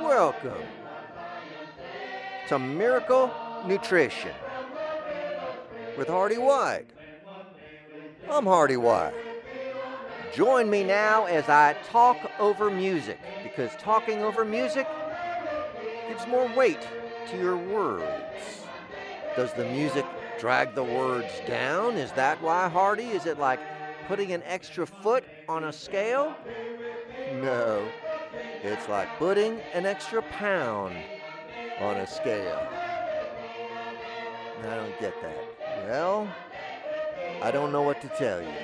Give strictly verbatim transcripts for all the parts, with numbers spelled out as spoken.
Welcome to Miracle Nutrition with Hardy White. I'm Hardy White. Join me now as I talk over music, because talking over music gives more weight to your words. Does the music drag the words down? Is that why, Hardy? Is it like putting an extra foot on a scale? No. It's like putting an extra pound on a scale. I don't get that. Well, I don't know what to tell you.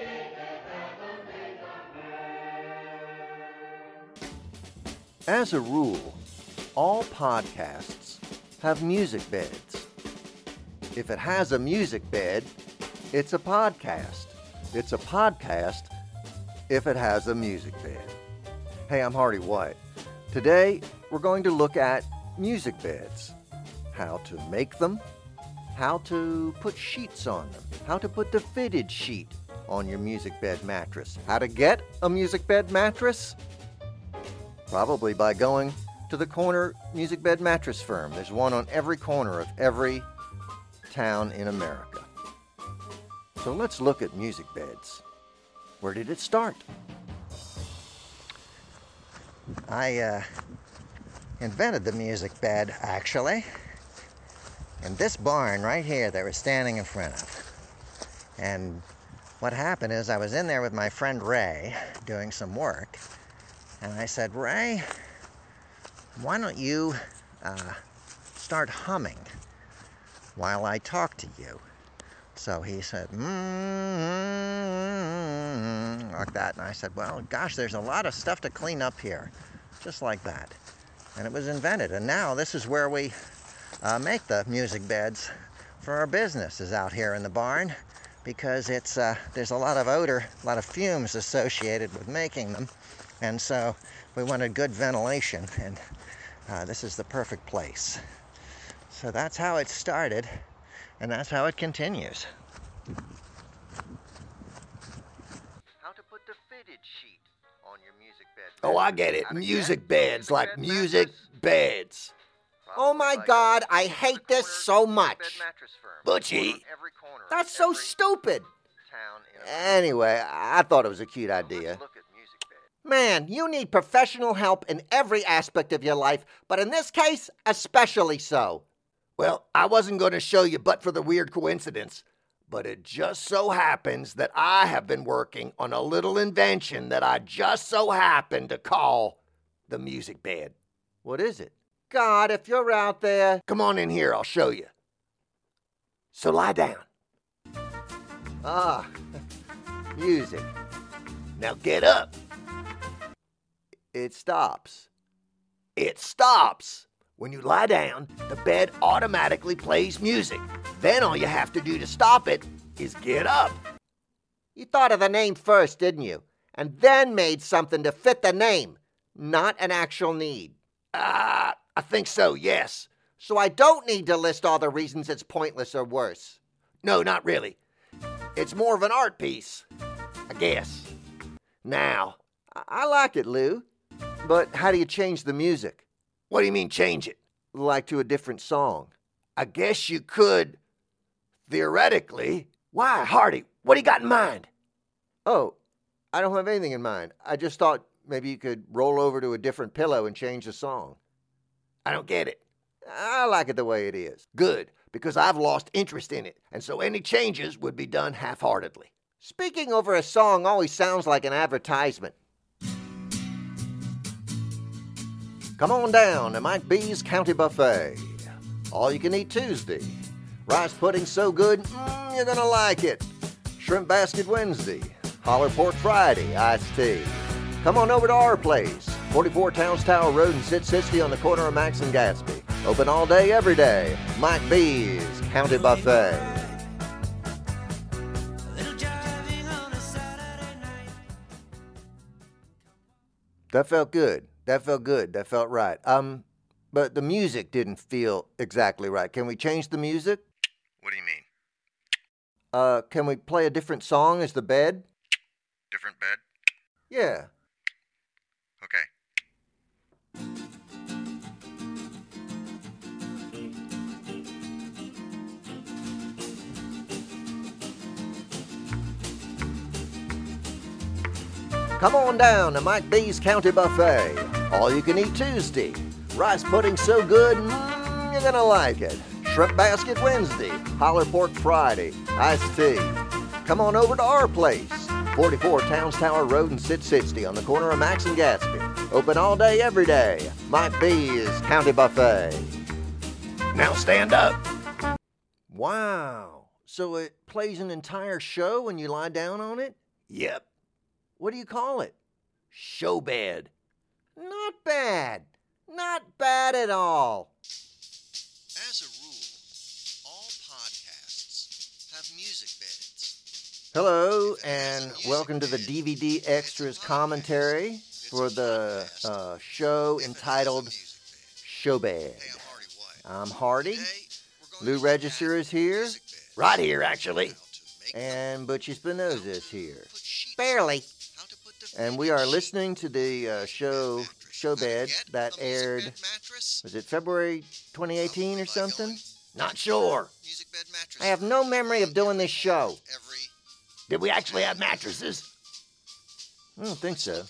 As a rule, all podcasts have music beds. If it has a music bed, it's a podcast. It's a podcast if it has a music bed. Hey, I'm Hardy White. Today, we're going to look at music beds. How to make them, how to put sheets on them, how to put the fitted sheet on your music bed mattress, how to get a music bed mattress, probably by going to the corner music bed mattress firm. There's one on every corner of every town in America. So let's look at music beds. Where did it start? I uh, invented the music bed, actually, in this barn right here that we're standing in front of. And what happened is I was in there with my friend Ray doing some work, and I said, Ray, why don't you uh, start humming while I talk to you? So he said, mm-hmm, like that. And I said, well, gosh, there's a lot of stuff to clean up here. Just like that. And it was invented. And now this is where we uh, make the music beds for our businesses out here in the barn, because it's uh, there's a lot of odor, a lot of fumes associated with making them. And so we wanted good ventilation. And uh, this is the perfect place. So that's how it started. And that's how it continues. How to put the fitted sheet on your music bed. Oh, I get it. Music beds, like music beds. Oh my God, I hate this so much. Butchie. That's so stupid. Anyway, I thought it was a cute idea. Man, you need professional help in every aspect of your life, but in this case, especially so. Well, I wasn't going to show you but for the weird coincidence, but it just so happens that I have been working on a little invention that I just so happen to call the music bed. What is it? God, if you're out there. Come on in here, I'll show you. So lie down. Ah, music. Now get up. It stops. It stops. When you lie down, the bed automatically plays music. Then all you have to do to stop it is get up. You thought of the name first, didn't you? And then made something to fit the name, not an actual need. Ah, uh, I think so, yes. So I don't need to list all the reasons it's pointless or worse. No, not really. It's more of an art piece, I guess. Now. I, I like it, Lou. But how do you change the music? What do you mean change it? Like to a different song. I guess you could, theoretically. Why, Hardy? What do you got in mind? Oh, I don't have anything in mind. I just thought maybe you could roll over to a different pillow and change the song. I don't get it. I like it the way it is. Good, because I've lost interest in it, and so any changes would be done half-heartedly. Speaking over a song always sounds like an advertisement. Come on down to Mike B's County Buffet. All you can eat Tuesday. Rice pudding so good, mm, you're gonna like it. Shrimp basket Wednesday. Holler pork Friday, iced tea. Come on over to our place, forty-four Towns Tower Road in Sid City on the corner of Max and Gatsby. Open all day, every day. Mike B's County Buffet. That felt good. That felt good. That felt right. Um, but the music didn't feel exactly right. Can we change the music? What do you mean? Uh, can we play a different song as the bed? Different bed? Yeah. Okay. Come on down to Mike B's County Buffet. All you can eat Tuesday. Rice pudding so good, mm, you're gonna like it. Shrimp basket Wednesday. Holler pork Friday. Iced tea. Come on over to our place. forty-four Towns Tower Road in Sit sixty on the corner of Max and Gatsby. Open all day, every day. Mike B's County Buffet. Now stand up. Wow. So it plays an entire show when you lie down on it? Yep. What do you call it? Show bed. Not bad. Not bad at all. As a rule, all podcasts have music beds. Hello, and welcome to the D V D Extras commentary for the uh, show entitled Showbed. I'm Hardy. Lou Register is here. Right here, actually. And Butchie Spinoza is here. Barely. And we are listening to the uh, show Showbed that aired, was it February twenty eighteen or something? Not sure. I have no memory of doing this show. Did we actually have mattresses? I don't think so.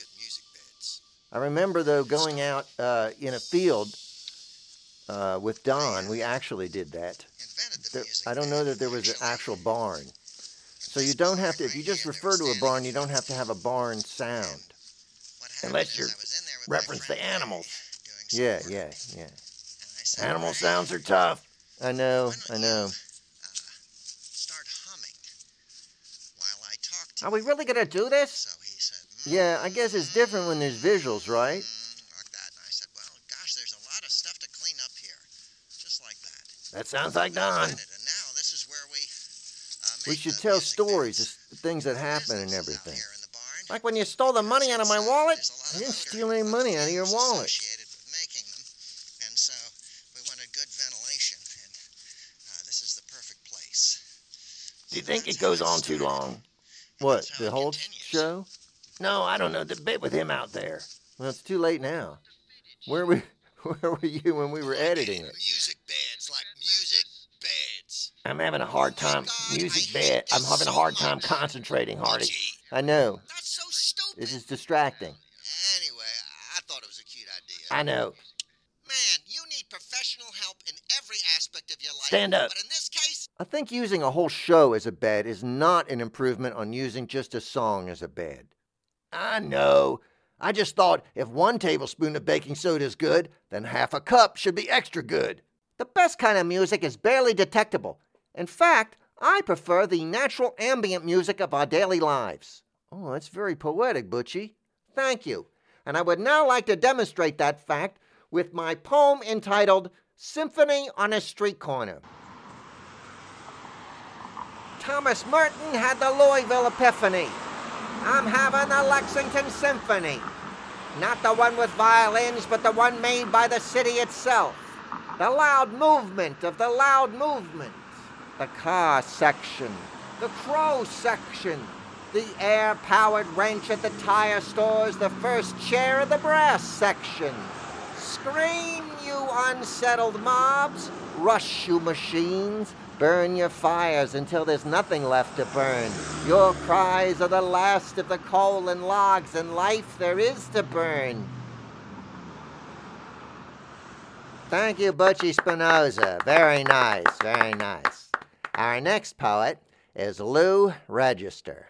I remember, though, going out uh, in a field uh, with Don. We actually did that. There, I don't know that there was an actual barn. So you don't have to, if you just refer to a barn, you don't have to have a barn sound. Unless you're reference the animals. Yeah, yeah, yeah. Animal sounds are tough. I know, I know. Start humming while I talk to Are we really going to do this? So he said, Yeah, I guess it's different when there's visuals, right? like that. And I said, well, gosh, there's a lot of stuff to clean up here. Just like that. That sounds like Don. And now this is where we uh, We make should the tell music stories, beds. the things that happen and Business out everything. here in the barn. Like when you stole the money out of my wallet? There's a lot I of didn't odor steal any money out of your wallet. associated with making them, and so we wanted good ventilation, and uh, this is the perfect place. Do you think it goes on too long? What, the whole show? No, I don't know. The bit with him out there. Well, it's too late now. Where were, where were you when we were editing it? Music beds, like music beds. I'm having a hard time. Music bed. I'm having a hard time concentrating, Hardy. I know. That's so stupid. This is distracting. Anyway, I thought it was a cute idea. I know. Man, you need professional help in every aspect of your life. Stand up. But in this case, I think using a whole show as a bed is not an improvement on using just a song as a bed. I know. I just thought if one tablespoon of baking soda is good, then half a cup should be extra good. The best kind of music is barely detectable. In fact, I prefer the natural ambient music of our daily lives. Oh, that's very poetic, Butchie. Thank you. And I would now like to demonstrate that fact with my poem entitled Symphony on a Street Corner. Thomas Merton had the Louisville Epiphany. I'm having the Lexington Symphony. Not the one with violins, but the one made by the city itself. The loud movement of the loud movement. The car section. The crow section. The air-powered wrench at the tire stores. The first chair of the brass section. Scream, you unsettled mobs. Rush, you machines. Burn your fires until there's nothing left to burn. Your cries are the last of the coal and logs and life there is to burn. Thank you, Butchie Spinoza. Very nice, very nice. Our next poet is Lou Register.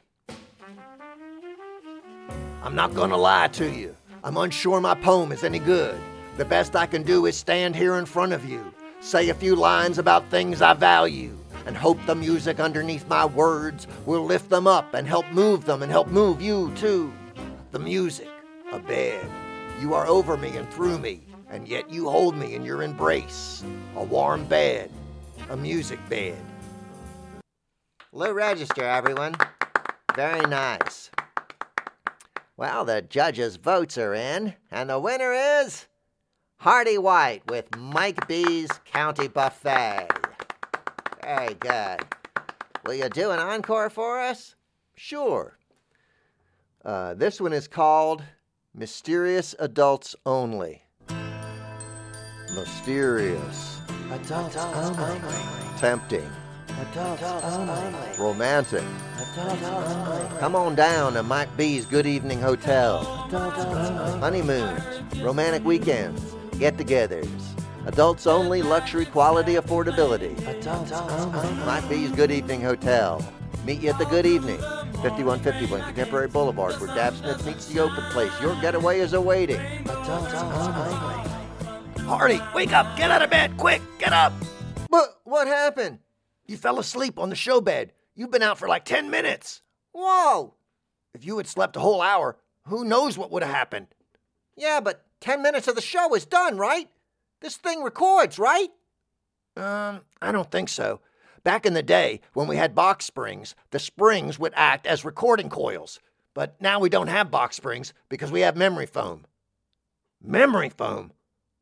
I'm not gonna lie to you. I'm unsure my poem is any good. The best I can do is stand here in front of you, say a few lines about things I value, and hope the music underneath my words will lift them up and help move them and help move you too. The music, a bed. You are over me and through me, and yet you hold me in your embrace. A warm bed, a music bed. Lou Register, everyone. Very nice. Well, the judges' votes are in, and the winner is Hardy White with Mike B's County Buffet. Very good. Will you do an encore for us? Sure. Uh, this one is called Mysterious Adults Only. Mysterious. Adults only. Tempting. Adults only. Romantic. Come on down to Mike B's Good Evening Hotel. Honeymoons, romantic weekends, get-togethers, adults only, luxury quality affordability. Mike B's Good Evening Hotel. Meet you at the Good Evening, fifty-one fifty-one Contemporary Boulevard, where Dab Smith meets the open place. Your getaway is awaiting. Hardy, wake up! Get out of bed, quick! Get up! But what happened? You fell asleep on the show bed. You've been out for like ten minutes. Whoa! If you had slept a whole hour, who knows what would have happened? Yeah, but ten minutes of the show is done, right? This thing records, right? Um, I don't think so. Back in the day, when we had box springs, the springs would act as recording coils. But now we don't have box springs because we have memory foam. Memory foam?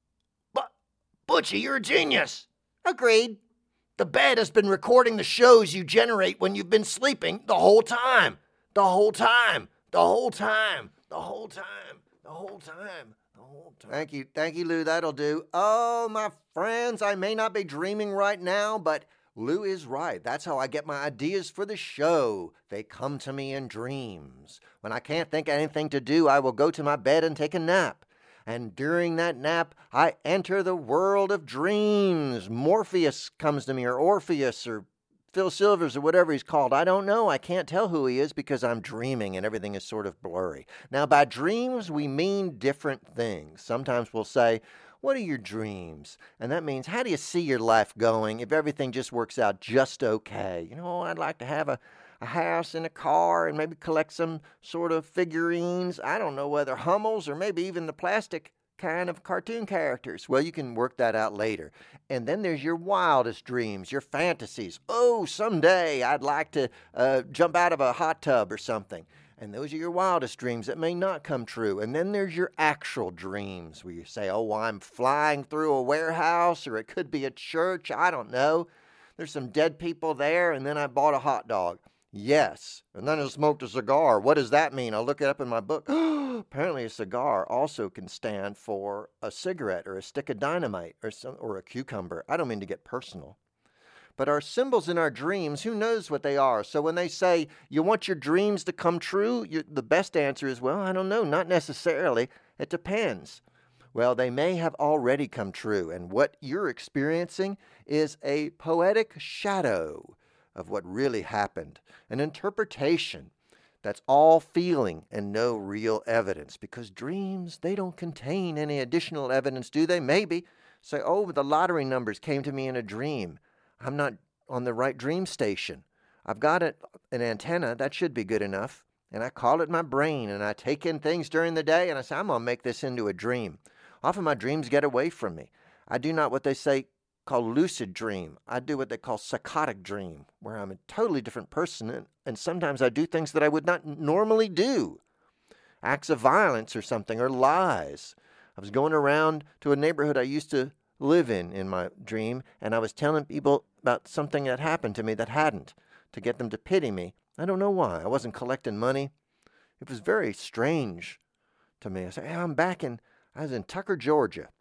But, Butchie, you're a genius. Agreed. The bed has been recording the shows you generate when you've been sleeping the whole time. The whole time. The whole time. The whole time. The whole time. The whole time. Thank you. Thank you, Lou. That'll do. Oh, my friends, I may not be dreaming right now, but Lou is right. That's how I get my ideas for the show. They come to me in dreams. When I can't think of anything to do, I will go to my bed and take a nap. And during that nap, I enter the world of dreams. Morpheus comes to me, or Orpheus, or Phil Silvers, or whatever he's called. I don't know. I can't tell who he is because I'm dreaming and everything is sort of blurry. Now, by dreams, we mean different things. Sometimes we'll say, what are your dreams? And that means, how do you see your life going if everything just works out just okay? You know, I'd like to have a, a house and a car and maybe collect some sort of figurines. I don't know whether Hummels or maybe even the plastic kind of cartoon characters. Well, you can work that out later. And then there's your wildest dreams, your fantasies. Oh, someday I'd like to uh, jump out of a hot tub or something. And those are your wildest dreams that may not come true. And then there's your actual dreams where you say, oh, I'm flying through a warehouse, or it could be a church. I don't know. There's some dead people there, and then I bought a hot dog. Yes. And then I smoked a cigar. What does that mean? I'll look it up in my book. Apparently a cigar also can stand for a cigarette or a stick of dynamite or some, or a cucumber. I don't mean to get personal. But our symbols in our dreams, who knows what they are? So when they say, you want your dreams to come true, you, the best answer is, well, I don't know, not necessarily. It depends. Well, they may have already come true, and what you're experiencing is a poetic shadow of what really happened, an interpretation that's all feeling and no real evidence, because dreams, they don't contain any additional evidence, do they? Maybe. Say, oh, the lottery numbers came to me in a dream. I'm not on the right dream station. I've got it, an antenna. That should be good enough. And I call it my brain, and I take in things during the day, and I say, I'm going to make this into a dream. Often my dreams get away from me. I do not what they say call lucid dream. I do what they call psychotic dream, where I'm a totally different person, and, and sometimes I do things that I would not normally do. Acts of violence or something, or lies. I was going around to a neighborhood I used to live in in my dream, and I was telling people about something that happened to me that hadn't, to get them to pity me. I don't know why. I wasn't collecting money. It was very strange to me. I said, hey, I'm back in, I was in Tucker, Georgia.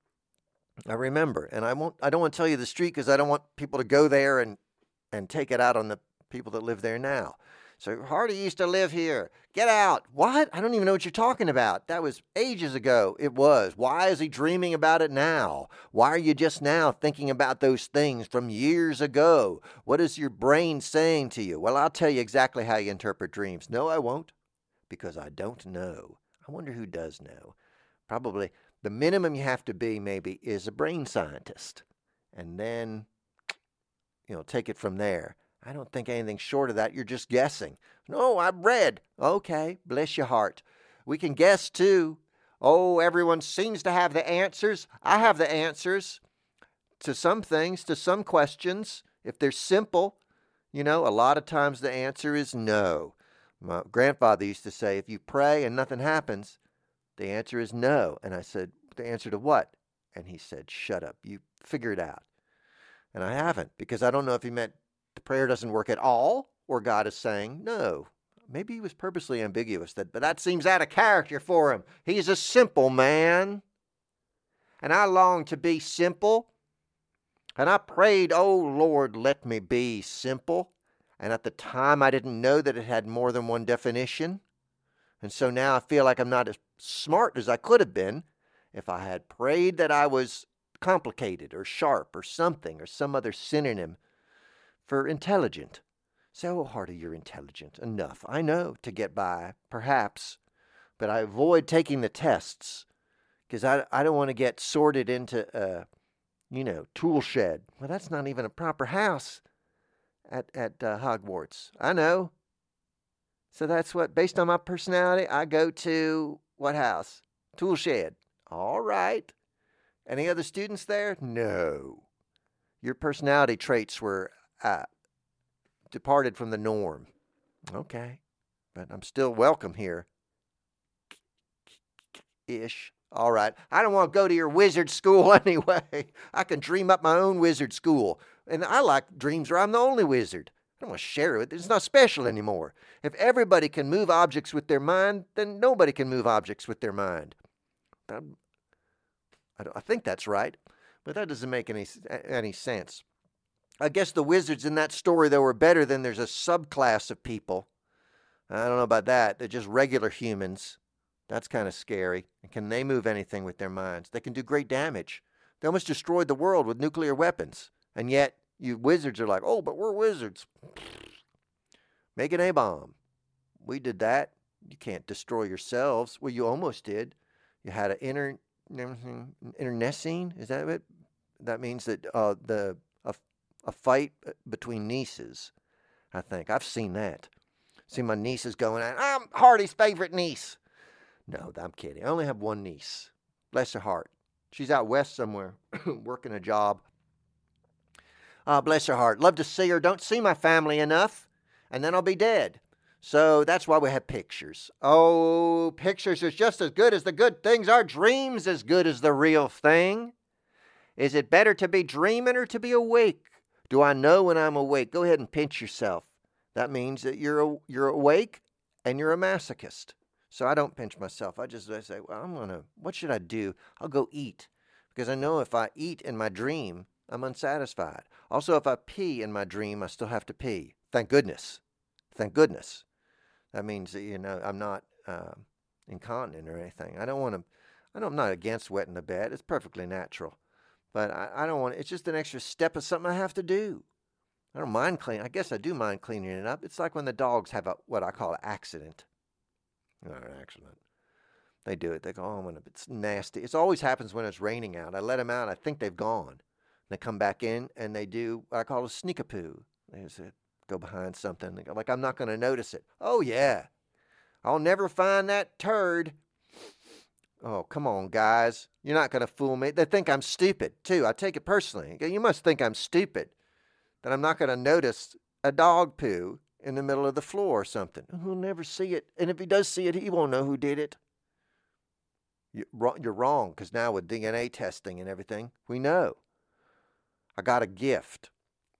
I remember, and I won't, I don't want to tell you the street because I don't want people to go there and, and take it out on the people that live there now. So Hardy used to live here. Get out. What? I don't even know what you're talking about. That was ages ago. It was. Why is he dreaming about it now? Why are you just now thinking about those things from years ago? What is your brain saying to you? Well, I'll tell you exactly how you interpret dreams. No, I won't, because I don't know. I wonder who does know. Probably the minimum you have to be maybe is a brain scientist. And then, you know, take it from there. I don't think anything short of that. You're just guessing. No, I've read. Okay, bless your heart. We can guess too. Oh, everyone seems to have the answers. I have the answers to some things, to some questions. If they're simple, you know, a lot of times the answer is no. My grandfather used to say, if you pray and nothing happens, the answer is no. And I said, the answer to what? And he said, shut up. You figure it out. And I haven't, because I don't know if he meant the prayer doesn't work at all, or God is saying no. Maybe he was purposely ambiguous, that, but that seems out of character for him. He's a simple man. And I long to be simple. And I prayed, oh Lord, let me be simple. And at the time, I didn't know that it had more than one definition. And so now I feel like I'm not as smart as I could have been if I had prayed that I was complicated or sharp or something or some other synonym for intelligent. So, Hardy, you're intelligent enough, I know, to get by, perhaps. But I avoid taking the tests because I, I don't want to get sorted into, uh, you know, tool shed. Well, that's not even a proper house at, at uh, Hogwarts. I know. So that's what, based on my personality, I go to what house? Tool shed. All right. Any other students there? No. Your personality traits were uh, departed from the norm. Okay. But I'm still welcome here. Ish. All right. I don't want to go to your wizard school anyway. I can dream up my own wizard school. And I like dreams where I'm the only wizard. I don't want to share it. It's not special anymore. If everybody can move objects with their mind, then nobody can move objects with their mind. I, I think that's right, but that doesn't make any any sense. I guess the wizards in that story, though, were better than there's a subclass of people. I don't know about that. They're just regular humans. That's kind of scary. And can they move anything with their minds? They can do great damage. They almost destroyed the world with nuclear weapons. And yet, you wizards are like, oh, but we're wizards. Make an A-bomb. We did that. You can't destroy yourselves. Well, you almost did. You had an inter, internecine. Is that it? That means that uh, the a, a fight between nieces, I think. I've seen that. See my nieces going out. I'm Hardy's favorite niece. No, I'm kidding. I only have one niece. Bless her heart. She's out west somewhere working a job. Uh, bless her heart. Love to see her. Don't see my family enough, and then I'll be dead. So that's why we have pictures. Oh, pictures is just as good as the good things. Our dreams as good as the real thing. Is it better to be dreaming or to be awake? Do I know when I'm awake? Go ahead and pinch yourself. That means that you're you're awake and you're a masochist. So I don't pinch myself. I just I say, well, I'm gonna. What should I do? I'll go eat, because I know if I eat in my dream, I'm unsatisfied. Also, if I pee in my dream, I still have to pee. Thank goodness. Thank goodness. That means that, you know, I'm not uh, incontinent or anything. I don't want to, I don't, I'm not against wetting the bed. It's perfectly natural. But I, I don't want, it's just an extra step of something I have to do. I don't mind cleaning. I guess I do mind cleaning it up. It's like when the dogs have a, what I call an accident. Not an accident. They do it. They go, oh, when it's nasty. It always happens when it's raining out. I let them out. I think they've gone. They come back in and they do what I call a sneak-a-poo. They just go behind something. They go, like, I'm not going to notice it. Oh, yeah. I'll never find that turd. Oh, come on, guys. You're not going to fool me. They think I'm stupid, too. I take it personally. You must think I'm stupid, that I'm not going to notice a dog poo in the middle of the floor or something. He'll never see it. And if he does see it, he won't know who did it. You're wrong, because now with D N A testing and everything, we know. I got a gift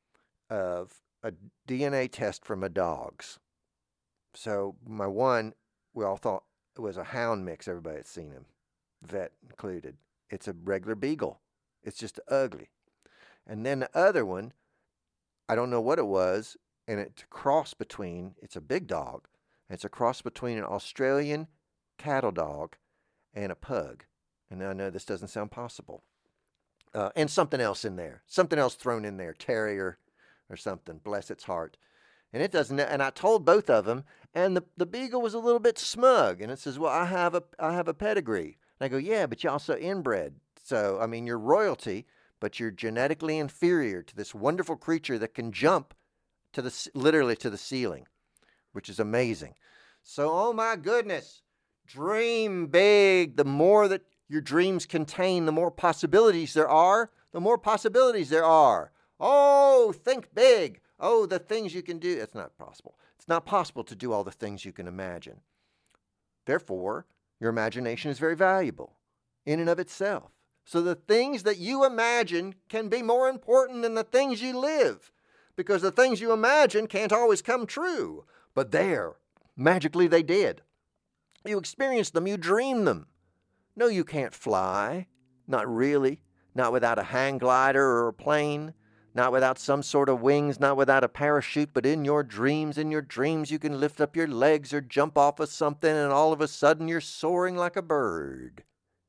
of a D N A test from my dogs. So my one, we all thought it was a hound mix. Everybody had seen him, vet included. It's a regular beagle. It's just ugly. And then the other one, I don't know what it was, and it's a cross between, it's a big dog, it's a cross between an Australian cattle dog and a pug. And I know this doesn't sound possible. Uh, and something else in there. Something else thrown in there. Terrier or something. Bless its heart. And it doesn't. And I told both of them. And the, the beagle was a little bit smug. And it says, well, I have a I have a pedigree. And I go, yeah, but you also inbred. So, I mean, you're royalty, but you're genetically inferior to this wonderful creature that can jump to the literally to the ceiling, which is amazing. So, oh my goodness. Dream big. The more that your dreams contain, the more possibilities there are, the more possibilities there are. Oh, think big. Oh, the things you can do. It's not possible. It's not possible to do all the things you can imagine. Therefore, your imagination is very valuable in and of itself. So the things that you imagine can be more important than the things you live, because the things you imagine can't always come true. But there, magically they did. You experienced them. You dreamed them. No, you can't fly. Not really. Not without a hang glider or a plane. not without some sort of wings, not without a parachute, but in your dreams. In your dreams, you can lift up your legs or jump off of something, and all of a sudden you're soaring like a bird.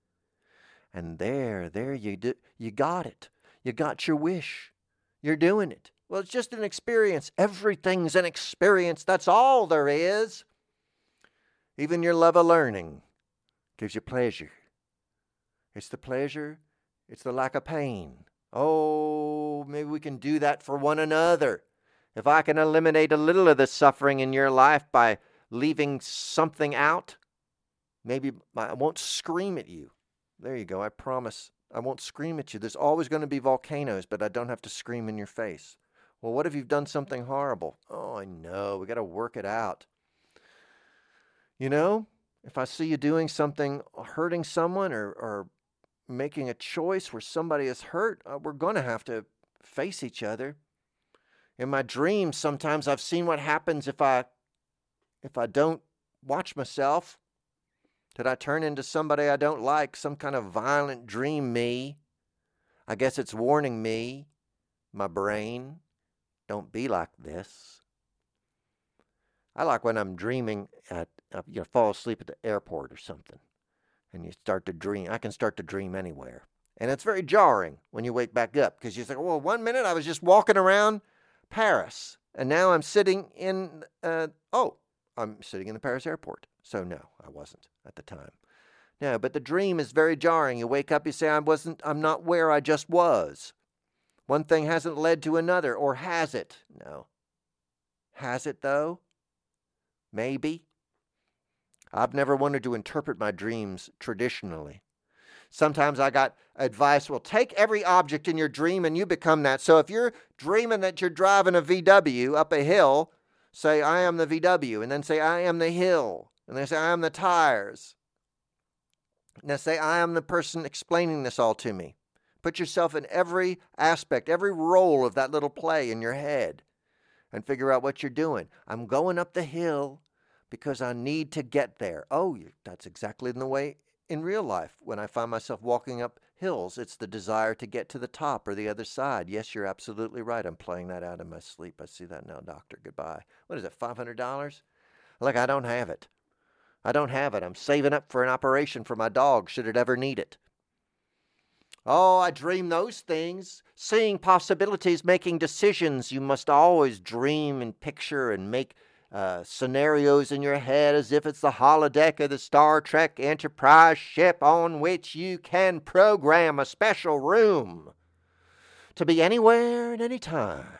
And there, there you do, you got it. You got your wish. You're doing it. Well, it's just an experience. Everything's an experience. That's all there is. Even your love of learning gives you pleasure. It's the pleasure. It's the lack of pain. Oh, maybe we can do that for one another. If I can eliminate a little of the suffering in your life by leaving something out, maybe I won't scream at you. There you go. I promise I won't scream at you. There's always going to be volcanoes, but I don't have to scream in your face. Well, what if you've done something horrible? Oh, I know. We got to work it out. You know, if I see you doing something, hurting someone or, or making a choice where somebody is hurt, uh, we're going to have to face each other. In my dreams, sometimes I've seen what happens if I if I don't watch myself. Did I turn into somebody I don't like, some kind of violent dream me? I guess it's warning me, my brain, don't be like this. I like when I'm dreaming at, uh, you know, fall asleep at the airport or something, and you start to dream. I can start to dream anywhere. And it's very jarring when you wake back up, because you think, well, one minute I was just walking around Paris, and now I'm sitting in, uh, oh, I'm sitting in the Paris airport. So no, I wasn't at the time. No, but the dream is very jarring. You wake up, you say, I wasn't, I'm not where I just was. One thing hasn't led to another, or has it? No. Has it, though? Maybe. I've never wanted to interpret my dreams traditionally. Sometimes I got advice, well, take every object in your dream and you become that. So if you're dreaming that you're driving a V W up a hill, say, I am the V W, and then say, I am the hill, and then say, I am the tires. Now say, I am the person explaining this all to me. Put yourself in every aspect, every role of that little play in your head, and figure out what you're doing. I'm going up the hill because I need to get there. Oh, that's exactly the way in real life. When I find myself walking up hills, it's the desire to get to the top or the other side. Yes, you're absolutely right. I'm playing that out in my sleep. I see that now, doctor. Goodbye. What is it, five hundred dollars? Look, I don't have it. I don't have it. I'm saving up for an operation for my dog should it ever need it. Oh, I dream those things. Seeing possibilities, making decisions. You must always dream and picture and make Uh, scenarios in your head as if it's the holodeck of the Star Trek Enterprise ship on which you can program a special room to be anywhere at any time,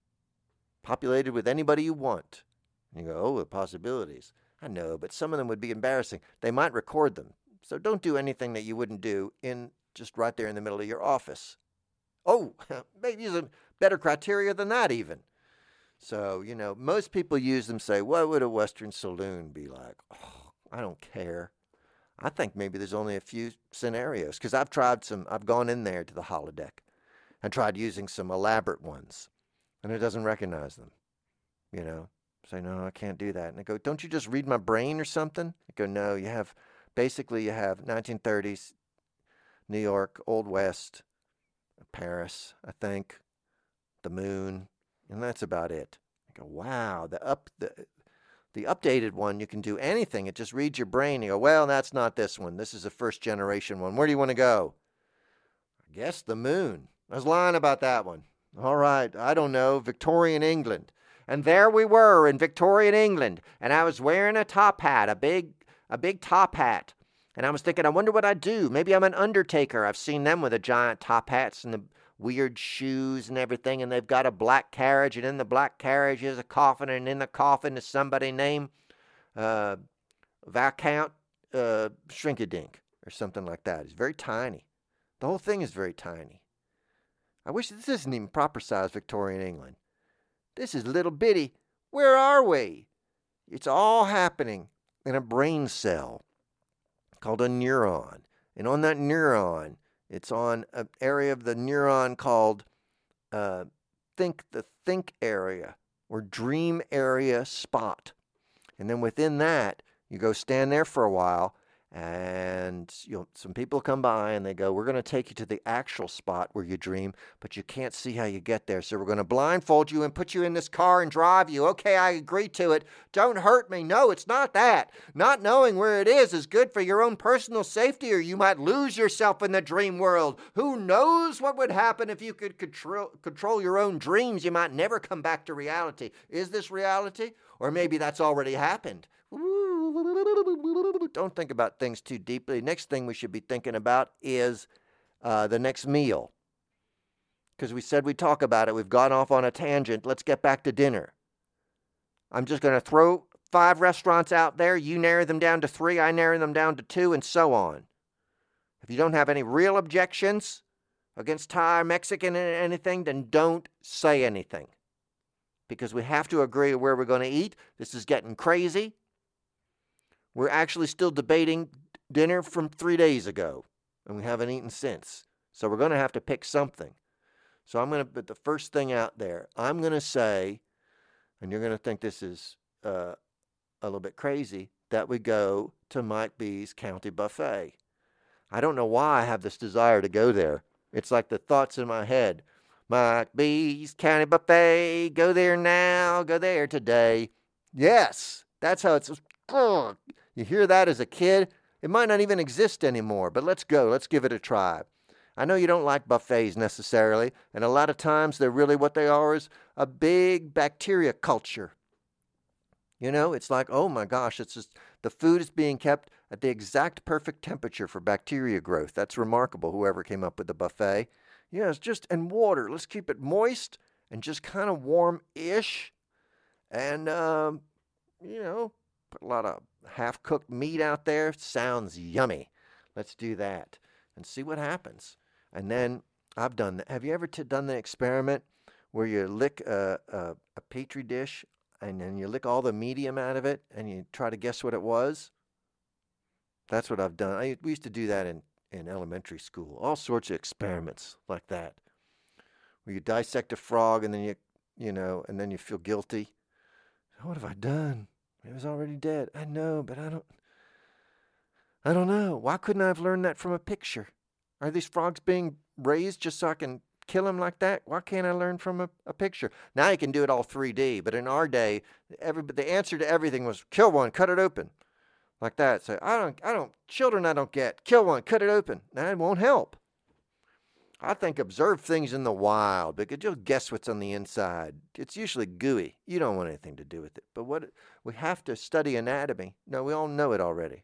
populated with anybody you want. You go, oh, the possibilities. I know, but some of them would be embarrassing. They might record them. So don't do anything that you wouldn't do in just right there in the middle of your office. Oh, maybe use a better criteria than that even. So, you know, most people use them, say, what would a Western saloon be like? Oh, I don't care. I think maybe there's only a few scenarios, because I've tried some, I've gone in there to the holodeck and tried using some elaborate ones, and it doesn't recognize them, you know. Say, no, I can't do that. And I go, don't you just read my brain or something? I go, no, you have, basically you have nineteen thirties, New York, Old West, Paris, I think, the moon. And that's about it. I go, wow, the up the the updated one, you can do anything. It just reads your brain. You go, well, that's not this one. This is a first generation one. Where do you want to go? I guess the moon. I was lying about that one. All right, I don't know, Victorian England. And there we were in Victorian England, and I was wearing a top hat, a big a big top hat. And I was thinking, I wonder what I'd do. Maybe I'm an undertaker. I've seen them with the giant top hats and the weird shoes and everything, and they've got a black carriage, and in the black carriage is a coffin, and in the coffin is somebody named uh, Viscount uh, Shrinkadink or something like that. It's very tiny. The whole thing is very tiny. I wish this isn't even proper size Victorian England. This is little bitty. Where are we? It's all happening in a brain cell called a neuron, and on that neuron, it's on an area of the neuron called uh, think the think area or dream area spot. And then within that, you go stand there for a while, And you know, some people come by and they go, we're going to take you to the actual spot where you dream, but you can't see how you get there. So we're going to blindfold you and put you in this car and drive you. Okay, I agree to it. Don't hurt me. No, it's not that. Not knowing where it is is good for your own personal safety, or you might lose yourself in the dream world. Who knows what would happen if you could control, control your own dreams? You might never come back to reality. Is this reality? Or maybe that's already happened. Don't think about things too deeply. Next thing we should be thinking about is uh, the next meal. Because we said we'd talk about it. We've gone off on a tangent. Let's get back to dinner. I'm just going to throw five restaurants out there. You narrow them down to three. I narrow them down to two, and so on. If you don't have any real objections against Thai, Mexican, or anything, then don't say anything. Because we have to agree where we're going to eat. This is getting crazy. We're actually still debating dinner from three days ago, and we haven't eaten since. So we're going to have to pick something. So I'm going to put the first thing out there. I'm going to say, and you're going to think this is uh, a little bit crazy, that we go to Mike B's County Buffet. I don't know why I have this desire to go there. It's like the thoughts in my head. Mike B's County Buffet, go there now, go there today. Yes, that's how it's. Oh, you hear that as a kid? It might not even exist anymore, but let's go. Let's give it a try. I know you don't like buffets necessarily, and a lot of times they're really what they are is a big bacteria culture. You know, it's like, oh my gosh, it's just the food is being kept at the exact perfect temperature for bacteria growth. That's remarkable, whoever came up with the buffet. Yeah, it's just, and water. Let's keep it moist and just kind of warm-ish. And, um, you know, put a lot of half-cooked meat out there. Sounds yummy. Let's do that and see what happens. And then I've done that. Have you ever t- done the experiment where you lick a, a, a Petri dish and then you lick all the medium out of it and you try to guess what it was? That's what I've done. I, we used to do that in, in elementary school. All sorts of experiments like that, where you dissect a frog and then you, you know, and then you feel guilty. What have I done? It was already dead. I know, but I don't, I don't know. Why couldn't I have learned that from a picture? Are these frogs being raised just so I can kill them like that? Why can't I learn from a, a picture? Now you can do it all three D, but in our day, every, the answer to everything was kill one, cut it open. Like that. So I don't, I don't, children I don't get. Kill one, cut it open. That won't help. I think observe things in the wild, because you'll guess what's on the inside. It's usually gooey. You don't want anything to do with it. But what we have to study anatomy. No, we all know it already.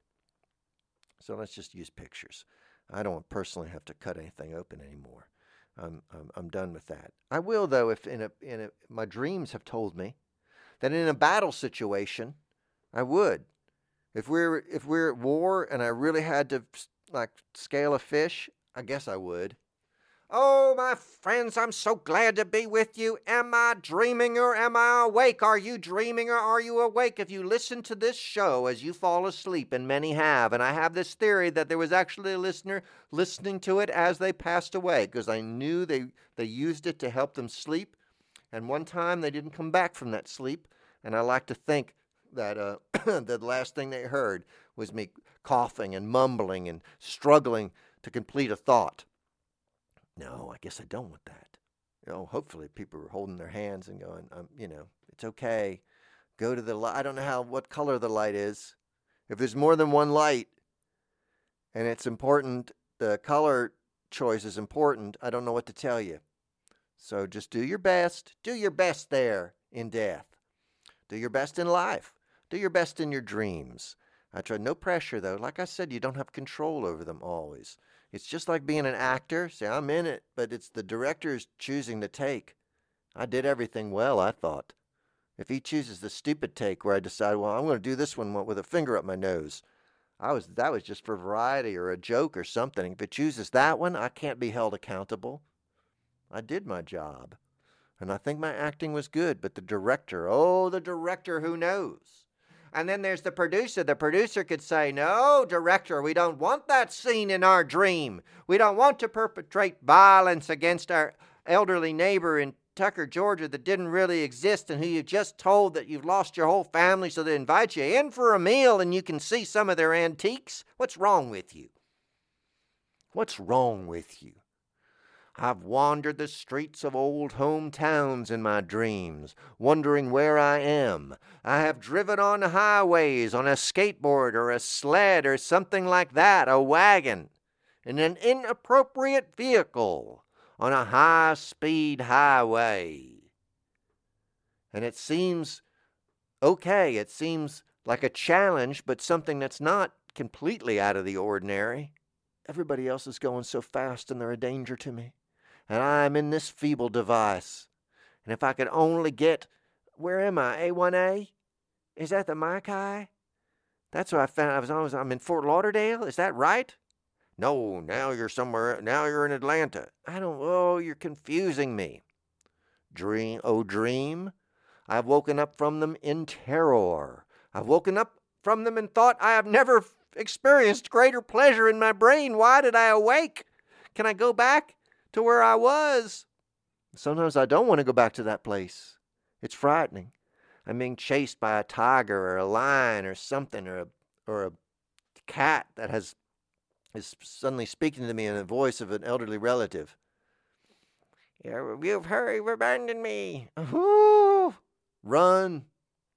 So let's just use pictures. I don't personally have to cut anything open anymore. I'm I'm, I'm done with that. I will, though, if in a in a my dreams have told me that in a battle situation, I would. If we're if we're at war and I really had to like scale a fish, I guess I would. Oh, my friends, I'm so glad to be with you. Am I dreaming or am I awake? Are you dreaming or are you awake? If you listen to this show as you fall asleep, and many have, and I have this theory that there was actually a listener listening to it as they passed away, because I knew they, they used it to help them sleep, and one time they didn't come back from that sleep, and I like to think that uh, the last thing they heard was me coughing and mumbling and struggling to complete a thought. No, I guess I don't want that. You know, hopefully people are holding their hands and going, um, you know, it's okay. Go to the light. I don't know how, what color the light is. If there's more than one light and it's important, the color choice is important, I don't know what to tell you. So just do your best. Do your best there in death. Do your best in life. Do your best in your dreams. I try, no pressure though. Like I said, you don't have control over them always. It's just like being an actor. Say, I'm in it, but it's the director's choosing the take. I did everything well, I thought. If he chooses the stupid take where I decide, well, I'm going to do this one with a finger up my nose, I was that was just for variety or a joke or something. If it chooses that one, I can't be held accountable. I did my job, and I think my acting was good, but the director, oh, the director, who knows? And then there's the producer. The producer could say, no, director, we don't want that scene in our dream. We don't want to perpetrate violence against our elderly neighbor in Tucker, Georgia, that didn't really exist and who you just told that you've lost your whole family so they invite you in for a meal and you can see some of their antiques? What's wrong with you? What's wrong with you? I've wandered the streets of old hometowns in my dreams, wondering where I am. I have driven on highways on a skateboard or a sled or something like that, a wagon, in an inappropriate vehicle on a high-speed highway. And it seems okay, it seems like a challenge, but something that's not completely out of the ordinary. Everybody else is going so fast and they're a danger to me. And I'm in this feeble device. And if I could only get, where am I, A one A? Is that the Mackay? That's what I found. I was always, I'm in Fort Lauderdale. Is that right? No, now you're somewhere, now you're in Atlanta. I don't, oh, you're confusing me. Dream, oh dream, I've woken up from them in terror. I've woken up from them and thought I have never experienced greater pleasure in my brain. Why did I awake? Can I go back to where I was? Sometimes I don't want to go back to that place. It's frightening. I'm being chased by a tiger or a lion or something, or a or a cat that has is suddenly speaking to me in the voice of an elderly relative. You've hurried, abandoned me. Ooh, run.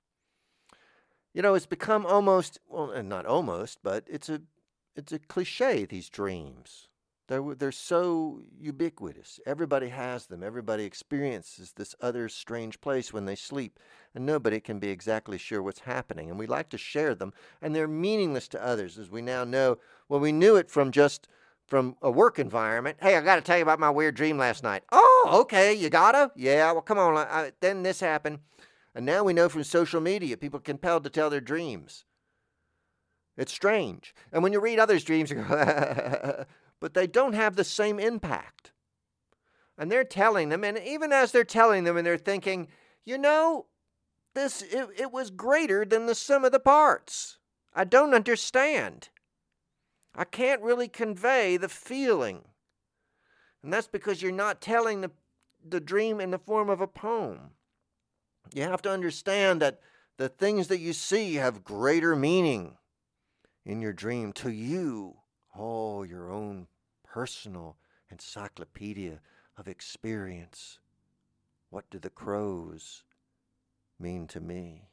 You know, it's become almost, well, not almost, but it's a it's a cliche, these dreams. They're, they're so ubiquitous. Everybody has them. Everybody experiences this other strange place when they sleep, and nobody can be exactly sure what's happening. And we like to share them, and they're meaningless to others, as we now know. Well, we knew it from just from a work environment. Hey, I got to tell you about my weird dream last night. Oh, okay, you gotta? Yeah, well, come on. I, then this happened. And now we know from social media, people are compelled to tell their dreams. It's strange. And when you read others' dreams, you go, but they don't have the same impact. And they're telling them, and even as they're telling them, and they're thinking, you know, this it, it was greater than the sum of the parts. I don't understand. I can't really convey the feeling. And that's because you're not telling the, the dream in the form of a poem. You have to understand that the things that you see have greater meaning in your dream to you. Oh, your own personal encyclopedia of experience. What do the crows mean to me?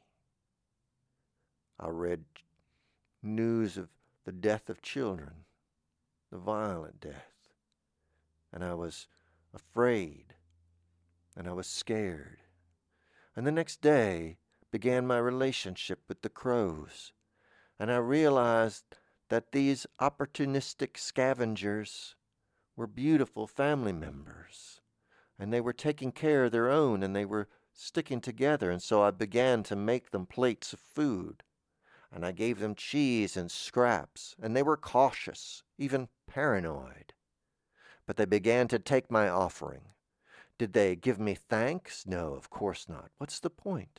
I read news of the death of children, the violent death, and I was afraid, and I was scared. And the next day began my relationship with the crows, and I realized that these opportunistic scavengers were beautiful family members, and they were taking care of their own, and they were sticking together, and so I began to make them plates of food, and I gave them cheese and scraps, and they were cautious, even paranoid. But they began to take my offering. Did they give me thanks? No, of course not. What's the point?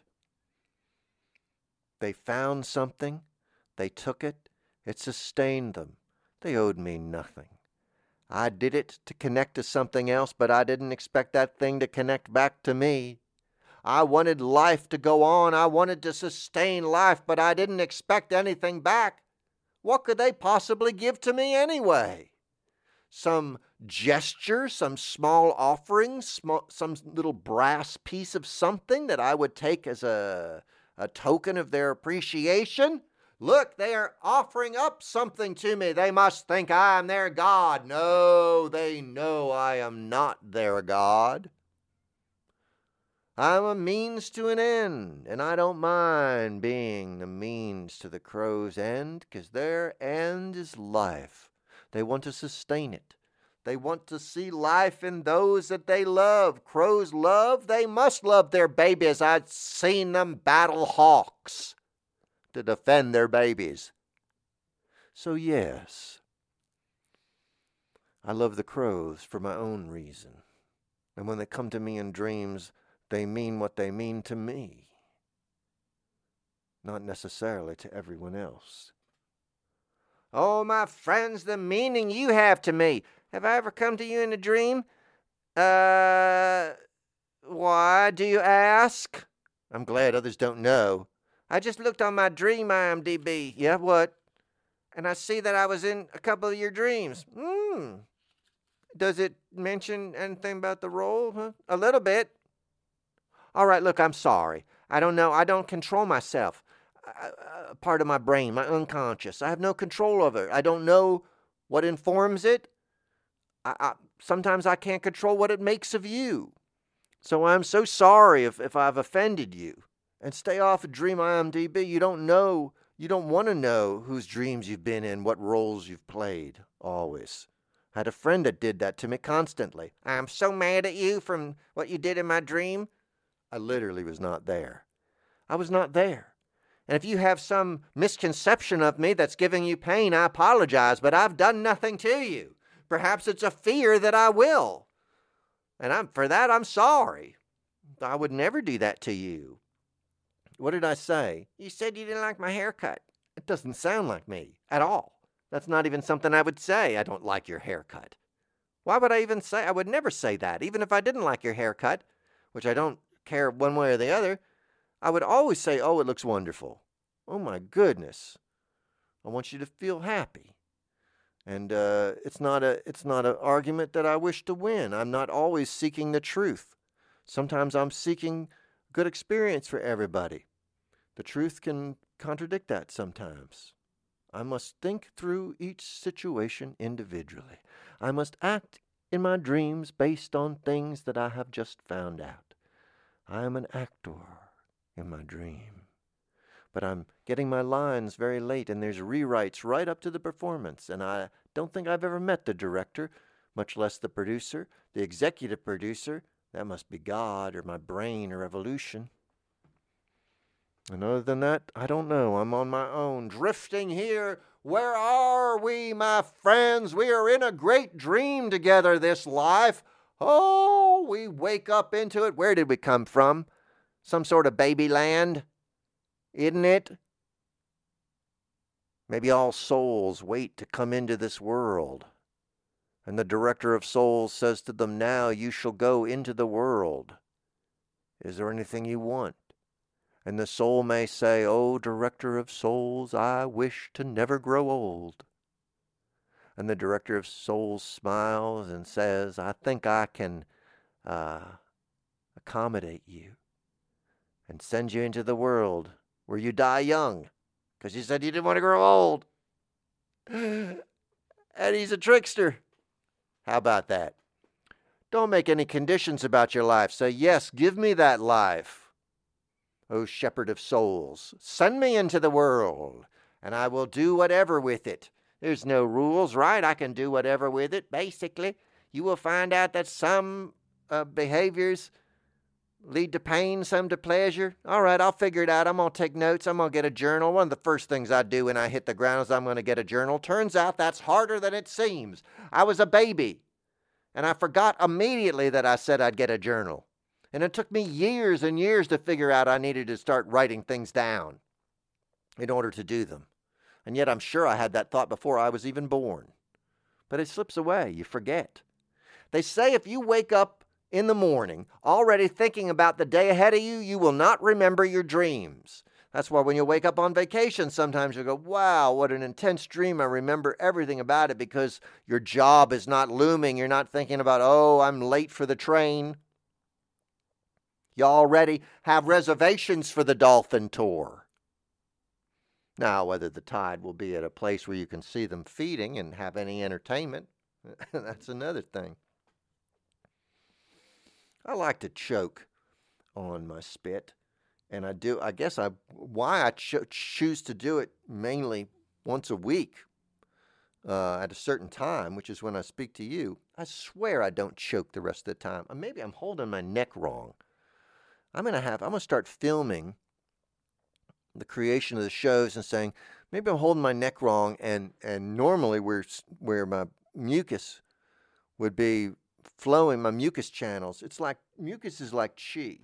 They found something, they took it, it sustained them. They owed me nothing. I did it to connect to something else, but I didn't expect that thing to connect back to me. I wanted life to go on. I wanted to sustain life, but I didn't expect anything back. What could they possibly give to me anyway? Some gesture, some small offering, small, some little brass piece of something that I would take as a, a token of their appreciation? Look, they are offering up something to me. They must think I am their God. No, they know I am not their God. I'm a means to an end, and I don't mind being the means to the crow's end, because their end is life. They want to sustain it. They want to see life in those that they love. Crows love, they must love their babies. I've seen them battle hawks to defend their babies. So yes, I love the crows for my own reason. And when they come to me in dreams, they mean what they mean to me, not necessarily to everyone else. Oh, my friends, the meaning you have to me. Have I ever come to you in a dream? Uh, Why, do you ask? I'm glad others don't know. I just looked on my dream I M D B. Yeah, what? And I see that I was in a couple of your dreams. Hmm. Does it mention anything about the role? Huh? A little bit. All right, look, I'm sorry. I don't know. I don't control myself. I, I, part of my brain, my unconscious. I have no control over it. I don't know what informs it. I, I, sometimes I can't control what it makes of you. So I'm so sorry if, if I've offended you. And stay off of Dream I M D B. You don't know, you don't want to know whose dreams you've been in, what roles you've played, always. I had a friend that did that to me constantly. I'm so mad at you from what you did in my dream. I literally was not there. I was not there. And if you have some misconception of me that's giving you pain, I apologize, but I've done nothing to you. Perhaps it's a fear that I will. And I'm, for that, I'm sorry. I would never do that to you. What did I say? You said you didn't like my haircut. It doesn't sound like me at all. That's not even something I would say. I don't like your haircut. Why would I even say? I would never say that. Even if I didn't like your haircut, which I don't care one way or the other, I would always say, oh, it looks wonderful. Oh, my goodness. I want you to feel happy. And uh, it's not a it's not an argument that I wish to win. I'm not always seeking the truth. Sometimes I'm seeking good experience for everybody. The truth can contradict that sometimes. I must think through each situation individually. I must act in my dreams based on things that I have just found out. I am an actor in my dream. But I'm getting my lines very late, and there's rewrites right up to the performance, and I don't think I've ever met the director, much less the producer, the executive producer. That must be God or my brain or evolution. And other than that, I don't know. I'm on my own, drifting here. Where are we, my friends? We are in a great dream together, this life. Oh, we wake up into it. Where did we come from? Some sort of baby land, isn't it? Maybe all souls wait to come into this world. And the director of souls says to them, now you shall go into the world. Is there anything you want? And the soul may say, oh, director of souls, I wish to never grow old. And the director of souls smiles and says, I think I can uh, accommodate you and send you into the world where you die young, because you said you didn't want to grow old. And he's a trickster. How about that? Don't make any conditions about your life. Say, yes, give me that life. O shepherd of souls, send me into the world, and I will do whatever with it. There's no rules, right? I can do whatever with it, basically. You will find out that some uh, behaviors lead to pain, some to pleasure. All right, I'll figure it out. I'm going to take notes. I'm going to get a journal. One of the first things I do when I hit the ground is I'm going to get a journal. Turns out that's harder than it seems. I was a baby, and I forgot immediately that I said I'd get a journal. And it took me years and years to figure out I needed to start writing things down in order to do them. And yet I'm sure I had that thought before I was even born. But it slips away. You forget. They say if you wake up in the morning already thinking about the day ahead of you, you will not remember your dreams. That's why when you wake up on vacation, sometimes you go, wow, what an intense dream. I remember everything about it because your job is not looming. You're not thinking about, oh, I'm late for the train. You already have reservations for the dolphin tour. Now, whether the tide will be at a place where you can see them feeding and have any entertainment, that's another thing. I like to choke on my spit, and I do. I guess I why I cho- choose to do it mainly once a week uh, at a certain time, which is when I speak to you. I swear I don't choke the rest of the time. Or maybe I'm holding my neck wrong. I'm gonna have. I'm gonna start filming the creation of the shows and saying maybe I'm holding my neck wrong, and and normally where where my mucus would be flowing, my mucus channels. It's like mucus is like chi,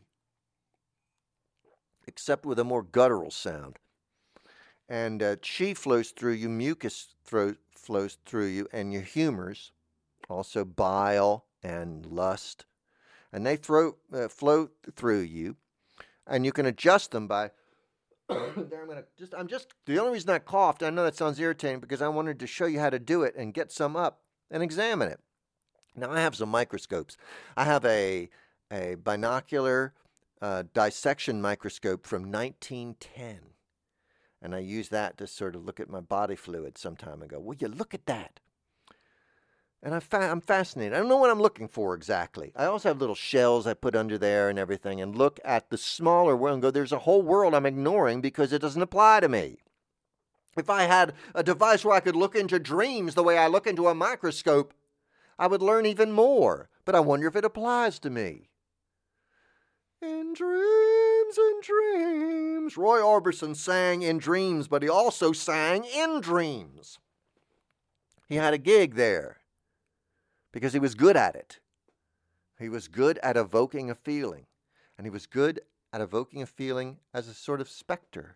except with a more guttural sound. And uh, chi flows through you, mucus thro- flows through you, and your humors, also bile and lust. and they throw, uh, flow through you, and you can adjust them by, there I'm gonna just, I'm just, the only reason I coughed, I know that sounds irritating, because I wanted to show you how to do it and get some up and examine it. Now, I have some microscopes. I have a, a binocular uh, dissection microscope from nineteen ten. And I used that to sort of look at my body fluid some time ago. Will you look at that? And I fa- I'm fascinated. I don't know what I'm looking for exactly. I also have little shells I put under there and everything, and look at the smaller world and go, there's a whole world I'm ignoring because it doesn't apply to me. If I had a device where I could look into dreams the way I look into a microscope, I would learn even more. But I wonder if it applies to me. In dreams, in dreams. Roy Orbison sang In Dreams, but he also sang In Dreams. He had a gig there because he was good at it. He was good at evoking a feeling. And he was good at evoking a feeling as a sort of specter.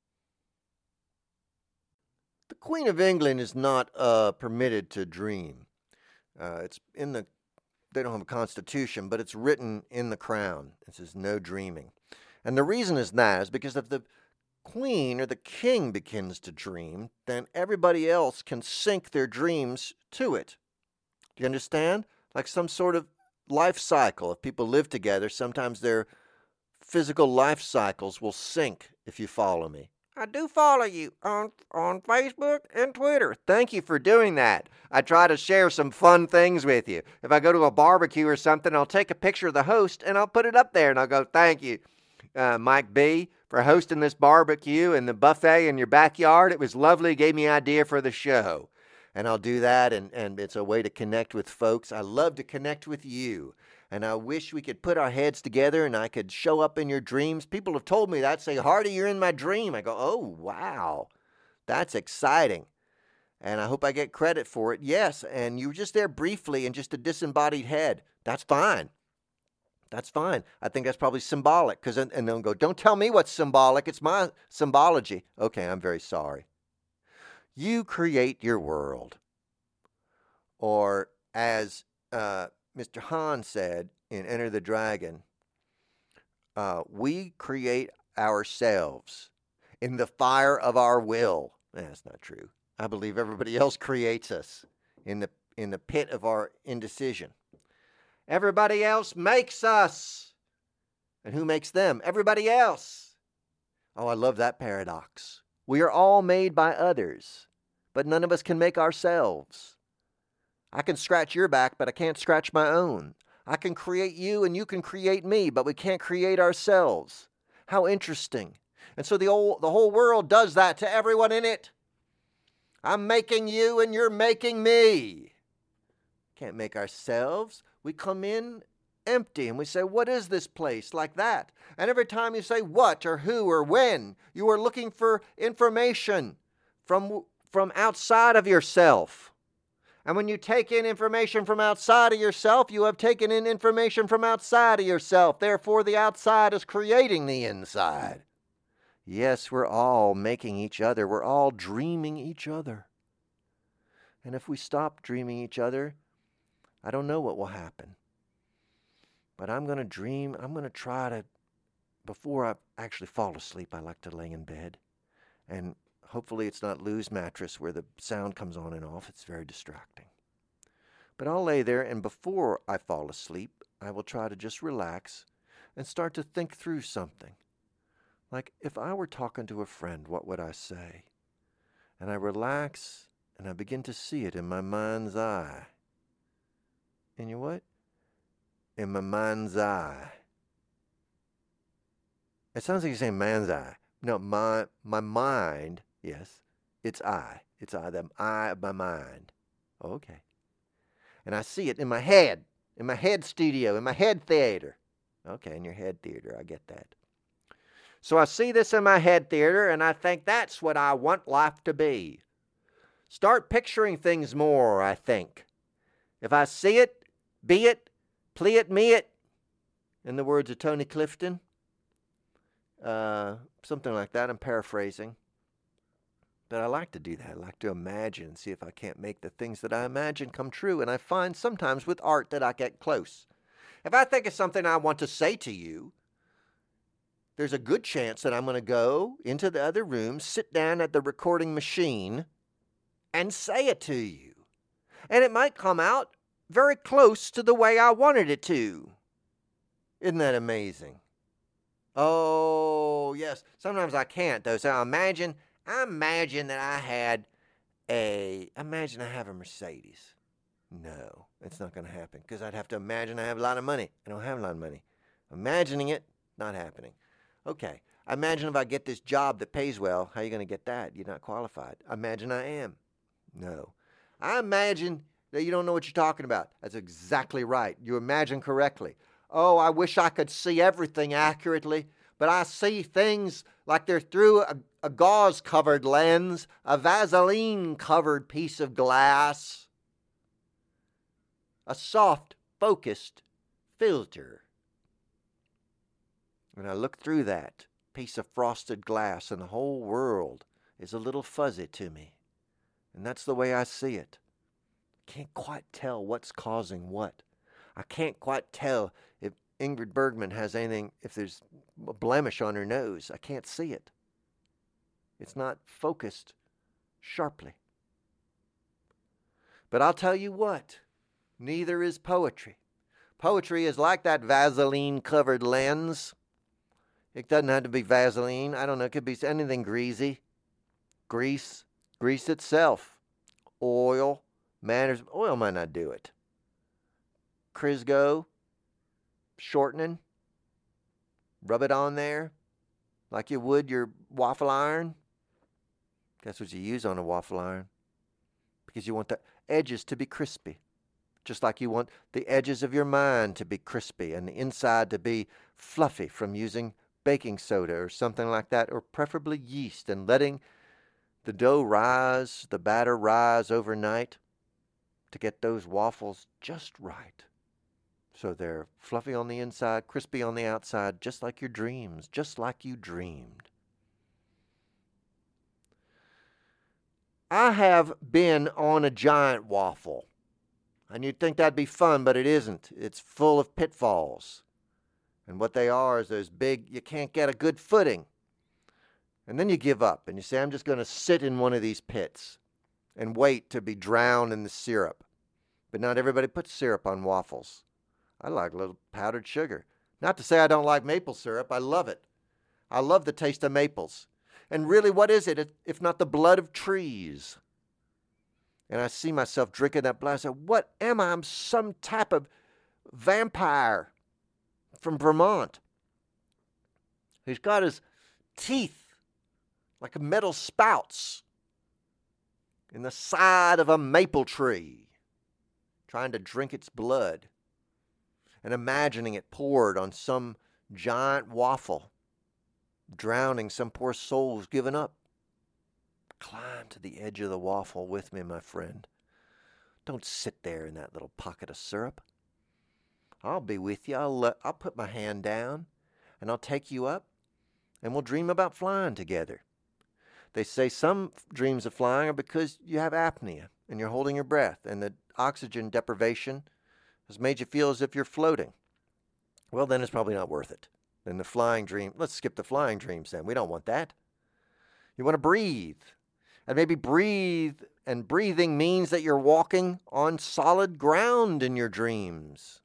The Queen of England is not uh, permitted to dream. Uh, it's in the They don't have a constitution, but it's written in the crown. It says no dreaming. And the reason is that is because if the queen or the king begins to dream, then everybody else can sync their dreams to it. Do you understand? Like some sort of life cycle. If people live together, sometimes their physical life cycles will sync, if you follow me. I do follow you on on Facebook and Twitter. Thank you for doing that. I try to share some fun things with you. If I go to a barbecue or something, I'll take a picture of the host and I'll put it up there and I'll go, thank you, uh, Mike B, for hosting this barbecue and the buffet in your backyard. It was lovely. Gave me an idea for the show. And I'll do that, and, and it's a way to connect with folks. I love to connect with you. And I wish we could put our heads together and I could show up in your dreams. People have told me that, say, Hardy, you're in my dream. I go, oh, wow, that's exciting. And I hope I get credit for it. Yes, and you were just there briefly and just a disembodied head. That's fine. That's fine. I think that's probably symbolic. Cause, and they'll go, don't tell me what's symbolic. It's my symbology. Okay, I'm very sorry. You create your world. Or as... Uh, Mister Han said in Enter the Dragon, uh, we create ourselves in the fire of our will. That's not true. I believe everybody else creates us in the in the pit of our indecision. Everybody else makes us. And who makes them? Everybody else. Oh, I love that paradox. We are all made by others, but none of us can make ourselves. I can scratch your back, but I can't scratch my own. I can create you and you can create me, but we can't create ourselves. How interesting. And so the whole, the whole world does that to everyone in it. I'm making you and you're making me. Can't make ourselves. We come in empty and we say, what is this place? Like that. And every time you say what or who or when, you are looking for information from, from outside of yourself. And when you take in information from outside of yourself, you have taken in information from outside of yourself. Therefore, the outside is creating the inside. Yes, we're all making each other. We're all dreaming each other. And if we stop dreaming each other, I don't know what will happen. But I'm going to dream. I'm going to try to, before I actually fall asleep, I like to lay in bed. And hopefully it's not loose mattress where the sound comes on and off. It's very distracting. But I'll lay there, and before I fall asleep, I will try to just relax and start to think through something. Like, if I were talking to a friend, what would I say? And I relax, and I begin to see it in my mind's eye. And you know what? In my mind's eye. It sounds like you're saying man's eye. No, my my mind... Yes, it's I. It's I, the I of my mind. Okay. And I see it in my head, in my head studio, in my head theater. Okay, in your head theater, I get that. So I see this in my head theater, and I think that's what I want life to be. Start picturing things more, I think. If I see it, be it, plea it, me it, in the words of Tony Clifton, uh, something like that, I'm paraphrasing. But I like to do that. I like to imagine and see if I can't make the things that I imagine come true. And I find sometimes with art that I get close. If I think of something I want to say to you, there's a good chance that I'm going to go into the other room, sit down at the recording machine, and say it to you. And it might come out very close to the way I wanted it to. Isn't that amazing? Oh, yes. Sometimes I can't, though. So imagine, I imagine that I had a, imagine I have a Mercedes. No, it's not going to happen because I'd have to imagine I have a lot of money. I don't have a lot of money. Imagining it, not happening. Okay, imagine if I get this job that pays well. How are you going to get that? You're not qualified. Imagine I am. No. I imagine that you don't know what you're talking about. That's exactly right. You imagine correctly. Oh, I wish I could see everything accurately, but I see things like they're through a, a gauze-covered lens, a Vaseline-covered piece of glass, a soft, focused filter. And I look through that piece of frosted glass, and the whole world is a little fuzzy to me. And that's the way I see it. I can't quite tell what's causing what. I can't quite tell if Ingrid Bergman has anything, if there's a blemish on her nose. I can't see it. It's not focused sharply. But I'll tell you what, neither is poetry. Poetry is like that Vaseline-covered lens. It doesn't have to be Vaseline. I don't know. It could be anything greasy. Grease. Grease itself. Oil. Manners. Oil might not do it. Crisco. Shortening. Rub it on there like you would your waffle iron. That's what you use on a waffle iron. Because you want the edges to be crispy. Just like you want the edges of your mind to be crispy and the inside to be fluffy from using baking soda or something like that, or preferably yeast, and letting the dough rise, the batter rise overnight to get those waffles just right. So they're fluffy on the inside, crispy on the outside, just like your dreams, just like you dreamed. I have been on a giant waffle. And you'd think that'd be fun, but it isn't. It's full of pitfalls. And what they are is those big, you can't get a good footing. And then you give up and you say, I'm just going to sit in one of these pits and wait to be drowned in the syrup. But not everybody puts syrup on waffles. I like a little powdered sugar. Not to say I don't like maple syrup. I love it. I love the taste of maples. And really, what is it if not the blood of trees? And I see myself drinking that blood. I said, what am I? I'm some type of vampire from Vermont. He's got his teeth like metal spouts in the side of a maple tree, trying to drink its blood and imagining it poured on some giant waffle, drowning some poor soul who's given up. Climb to the edge of the waffle with me, my friend. Don't sit there in that little pocket of syrup. I'll be with you. I'll, uh, I'll put my hand down, and I'll take you up, and we'll dream about flying together. They say some dreams of flying are because you have apnea, and you're holding your breath, and the oxygen deprivation has made you feel as if you're floating. Well, then it's probably not worth it. Then the flying dream, let's skip the flying dreams then. We don't want that. You want to breathe. And maybe breathe, and breathing means that you're walking on solid ground in your dreams.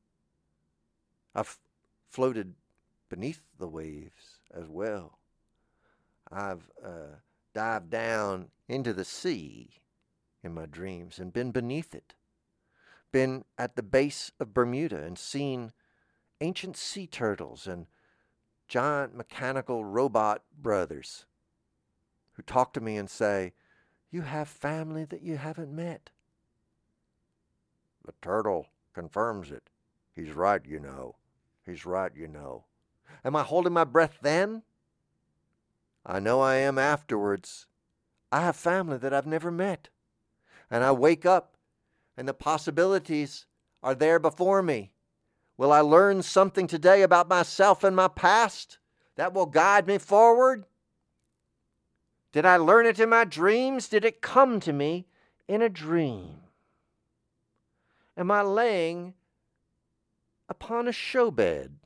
I've floated beneath the waves as well. I've uh, dived down into the sea in my dreams and been beneath it. Been at the base of Bermuda and seen ancient sea turtles and giant mechanical robot brothers who talk to me and say, you have family that you haven't met. The turtle confirms it. He's right, you know. He's right, you know. Am I holding my breath then? I know I am afterwards. I have family that I've never met. And I wake up, and the possibilities are there before me. Will I learn something today about myself and my past that will guide me forward? Did I learn it in my dreams? Did it come to me in a dream? Am I laying upon a show bed.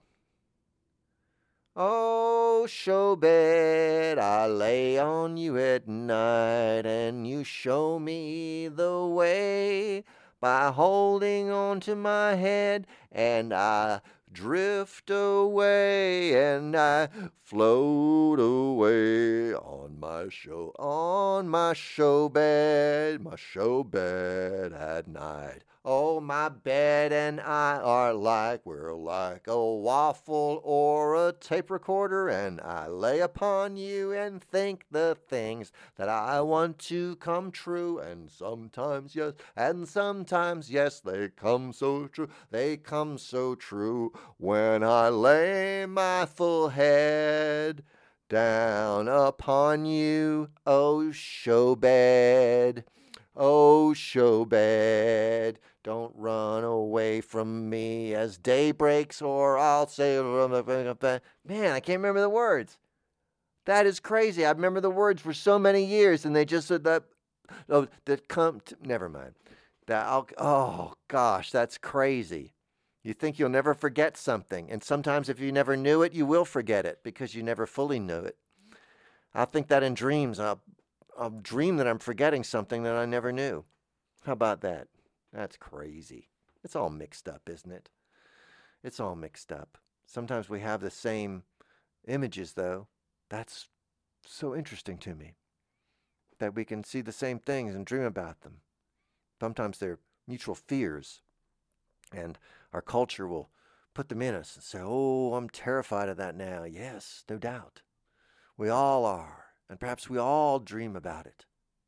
Oh, show bed, I lay on you at night, and you show me the way by holding on to my head, and I drift away, and I float away on my show, on my show bed, my show bed at night. Oh, my bed and I are like, we're like a waffle or a tape recorder, and I lay upon you and think the things that I want to come true, and sometimes yes, and sometimes yes, they come so true, they come so true, when I lay my full head down upon you, oh, show bed, oh, show bed. Don't run away from me as day breaks, or I'll say, man, I can't remember the words. That is crazy. I remember the words for so many years, and they just said that, oh, that come, to, never mind. That, I'll, oh, gosh, that's crazy. You think you'll never forget something, and sometimes if you never knew it, you will forget it because you never fully knew it. I think that in dreams. I'll, I'll dream that I'm forgetting something that I never knew. How about that? That's crazy. It's all mixed up, isn't it? It's all mixed up. Sometimes we have the same images, though. That's so interesting to me, that we can see the same things and dream about them. Sometimes they're mutual fears, and our culture will put them in us and say, oh, I'm terrified of that now. Yes, no doubt. We all are, and perhaps we all dream about it.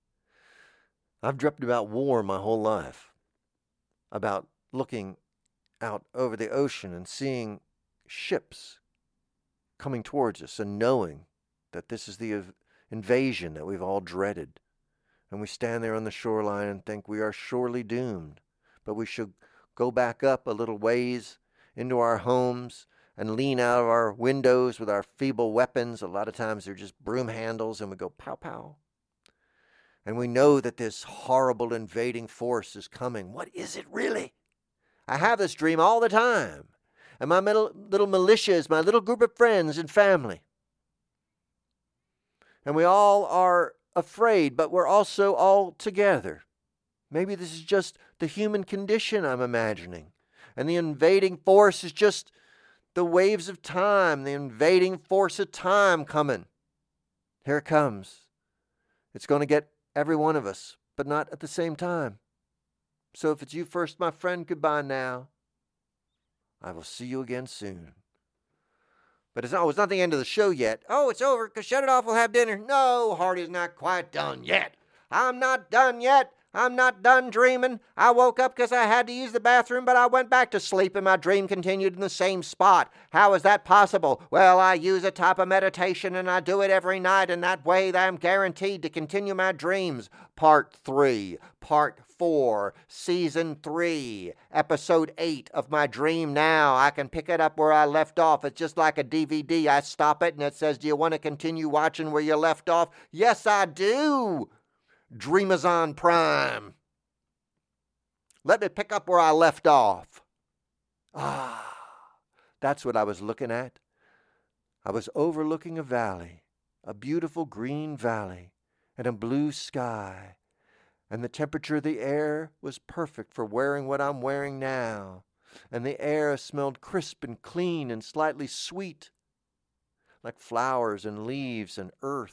I've dreamt about war my whole life. About looking out over the ocean and seeing ships coming towards us and knowing that this is the invasion that we've all dreaded. And we stand there on the shoreline and think we are surely doomed, but we should go back up a little ways into our homes and lean out of our windows with our feeble weapons. A lot of times they're just broom handles, and we go pow pow. And we know that this horrible invading force is coming. What is it really? I have this dream all the time. And my little, little militia is my little group of friends and family. And we all are afraid, but we're also all together. Maybe this is just the human condition I'm imagining. And the invading force is just the waves of time, the invading force of time coming. Here it comes. It's going to get every one of us, but not at the same time. So if it's you first, my friend, goodbye now. I will see you again soon. But it's, oh, it's not the end of the show yet. Oh, it's over, because Shut It Off will have dinner. No, Hardy's not quite done yet. I'm not done yet. I'm not done dreaming. I woke up because I had to use the bathroom, but I went back to sleep and my dream continued in the same spot. How is that possible? Well, I use a type of meditation and I do it every night, and that way I'm guaranteed to continue my dreams. Part three, part four, season three, episode eight of my dream now. I can pick it up where I left off. It's just like a D V D. I stop it and it says, do you want to continue watching where you left off? Yes, I do. Dreamazon Prime. Let me pick up where I left off. Ah, that's what I was looking at. I was overlooking a valley, a beautiful green valley, and a blue sky. And the temperature of the air was perfect for wearing what I'm wearing now. And the air smelled crisp and clean and slightly sweet, like flowers and leaves and earth.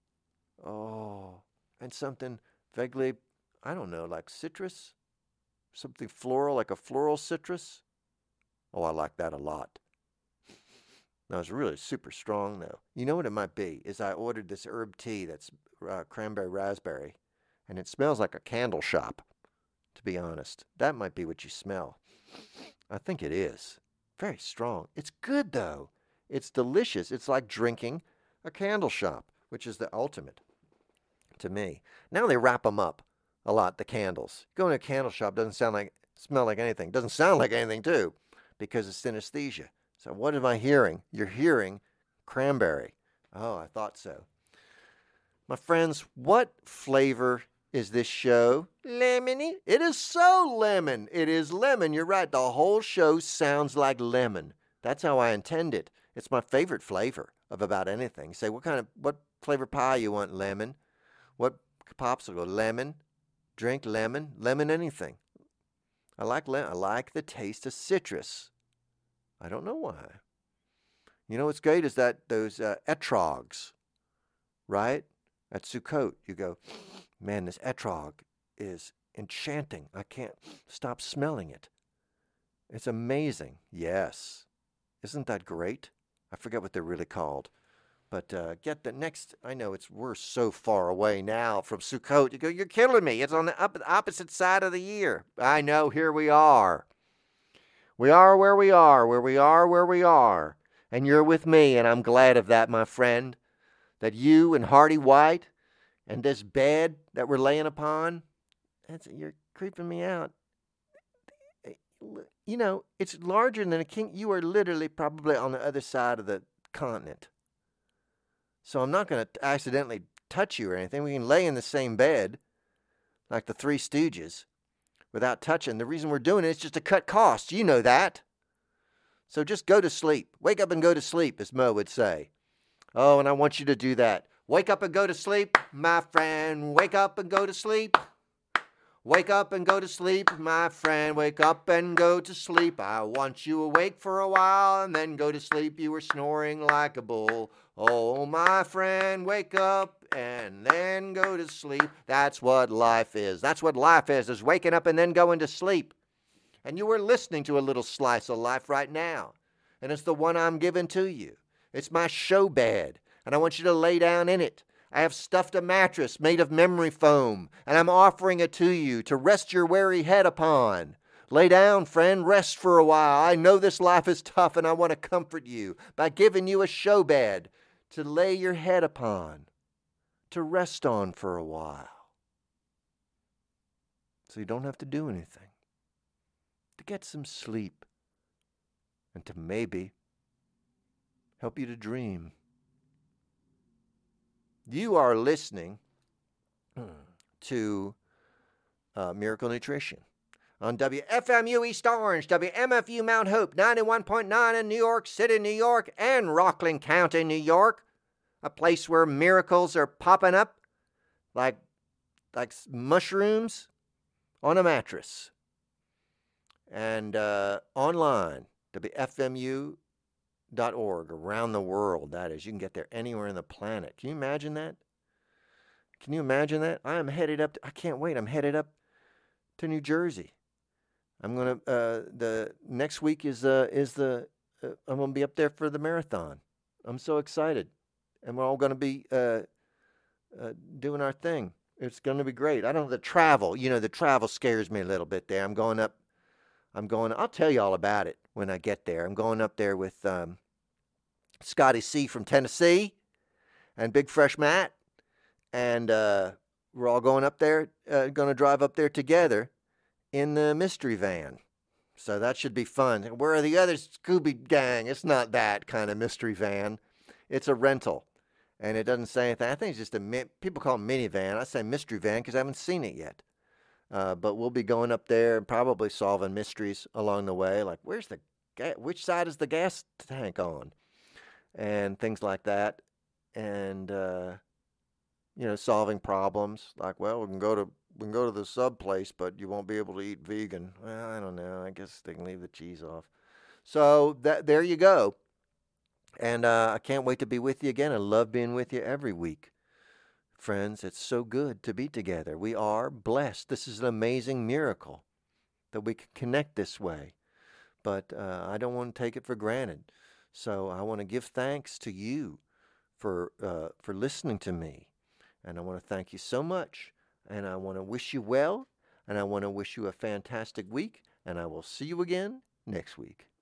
Oh, and something vaguely, I don't know, like citrus? Something floral, like a floral citrus? Oh, I like that a lot. Now, it's really super strong, though. You know what it might be? Is I ordered this herb tea that's uh, cranberry raspberry, and it smells like a candle shop, to be honest. That might be what you smell. I think it is. Very strong. It's good, though. It's delicious. It's like drinking a candle shop, which is the ultimate to me. Now they wrap them up a lot, the candles. Going to a candle shop doesn't sound like, smell like anything. Doesn't sound like anything, too, because it's synesthesia. So what am I hearing? You're hearing cranberry. Oh, I thought so. My friends, what flavor Is this show lemony? It is so lemon. It is lemon. You're right. The whole show sounds like lemon. That's how I intend it. It's my favorite flavor of about anything. Say, what kind of, what flavor pie you want? Lemon. What popsicle? Lemon. Drink lemon. Lemon anything. I like lemon. I like the taste of citrus. I don't know why. You know what's great is that those uh, etrogs, right? At Sukkot, you go, man, this etrog is enchanting. I can't stop smelling it. It's amazing. Yes. Isn't that great? I forget what they're really called. But uh, get the next, I know it's we're so far away now from Sukkot. You go, you're killing me. It's on the up, opposite side of the year. I know, here we are. We are where we are, where we are, where we are. And you're with me, and I'm glad of that, my friend. That you and Hardy White and this bed that we're laying upon, that's, you're creeping me out. You know, it's larger than a king. You are literally probably on the other side of the continent. So I'm not going to accidentally touch you or anything. We can lay in the same bed, like the Three Stooges, without touching. The reason we're doing it is just to cut costs. You know that. So just go to sleep. Wake up and go to sleep, as Mo would say. Oh, and I want you to do that. Wake up and go to sleep, my friend. Wake up and go to sleep. Wake up and go to sleep, my friend. Wake up and go to sleep. I want you awake for a while and then go to sleep. You were snoring like a bull. Oh, my friend, wake up and then go to sleep. That's what life is. That's what life is, is waking up and then going to sleep. And you were listening to a little slice of life right now. And it's the one I'm giving to you. It's my show bed, and I want you to lay down in it. I have stuffed a mattress made of memory foam, and I'm offering it to you to rest your weary head upon. Lay down, friend, rest for a while. I know this life is tough, and I want to comfort you by giving you a show bed to lay your head upon, to rest on for a while. So you don't have to do anything, to get some sleep, and to maybe help you to dream. You are listening to uh, Miracle Nutrition on W F M U East Orange, W M F U Mount Hope, ninety-one point nine in New York City, New York, and Rockland County, New York, a place where miracles are popping up like, like mushrooms on a mattress. And uh, online, W F M U dot org, around the world, that is. You can get there anywhere on the planet. Can you imagine that? Can you imagine that? I am headed up to, I can't wait. I'm headed up to New Jersey. I'm going to, uh, the next week is, uh, is the, uh, I'm going to be up there for the marathon. I'm so excited. And we're all going to be uh, uh, doing our thing. It's going to be great. I don't know, the travel, you know, the travel scares me a little bit there. I'm going up, I'm going, I'll tell you all about it when I get there. I'm going up there with um, Scotty C from Tennessee and Big Fresh Matt. And uh, we're all going up there, uh, going to drive up there together in the mystery van. So that should be fun. Where are the other Scooby gang? It's not that kind of mystery van. It's a rental. And it doesn't say anything. I think it's just a, mi- people call it minivan. I say mystery van because I haven't seen it yet. Uh, but we'll be going up there and probably solving mysteries along the way, like where's the ga- which side is the gas tank on, and things like that, and uh, you know, solving problems like, well, we can go to we can go to the sub place, but you won't be able to eat vegan. Well, I don't know. I guess they can leave the cheese off. So that there you go, and uh, I can't wait to be with you again. I love being with you every week. Friends, it's so good to be together. We are blessed. This is an amazing miracle that we can connect this way. But uh, I don't want to take it for granted. So I want to give thanks to you for uh, for listening to me. And I want to thank you so much. And I want to wish you well. And I want to wish you a fantastic week. And I will see you again next week.